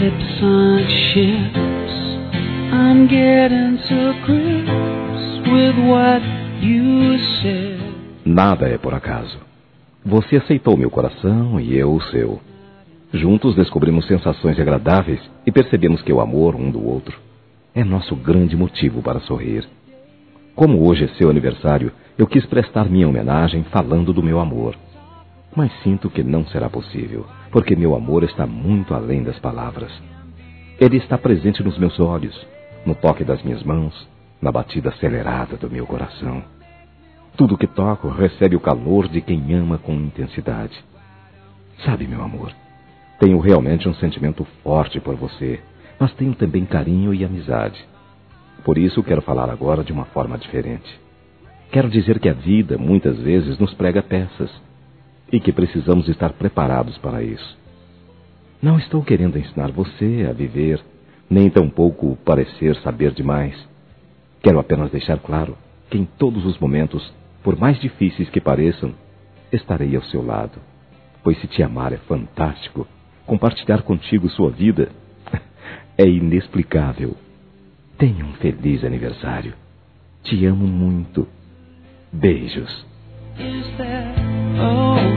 lips aren't ships. I'm getting to grips with what you said. Nada é por acaso. Você aceitou meu coração e eu o seu. Juntos descobrimos sensações agradáveis e percebemos que o amor um do outro é nosso grande motivo para sorrir. Como hoje é seu aniversário, eu quis prestar minha homenagem falando do meu amor. Mas sinto que não será possível, porque meu amor está muito além das palavras. Ele está presente nos meus olhos, no toque das minhas mãos, na batida acelerada do meu coração. Tudo que toco recebe o calor de quem ama com intensidade. Sabe, meu amor, tenho realmente um sentimento forte por você, mas tenho também carinho e amizade. Por isso quero falar agora de uma forma diferente. Quero dizer que a vida muitas vezes nos prega peças e que precisamos estar preparados para isso. Não estou querendo ensinar você a viver, nem tampouco parecer saber demais. Quero apenas deixar claro que em todos os momentos, por mais difíceis que pareçam, estarei ao seu lado. Pois se te amar é fantástico, compartilhar contigo sua vida é inexplicável. Tenha um feliz aniversário. Te amo muito. Beijos. Is there, oh,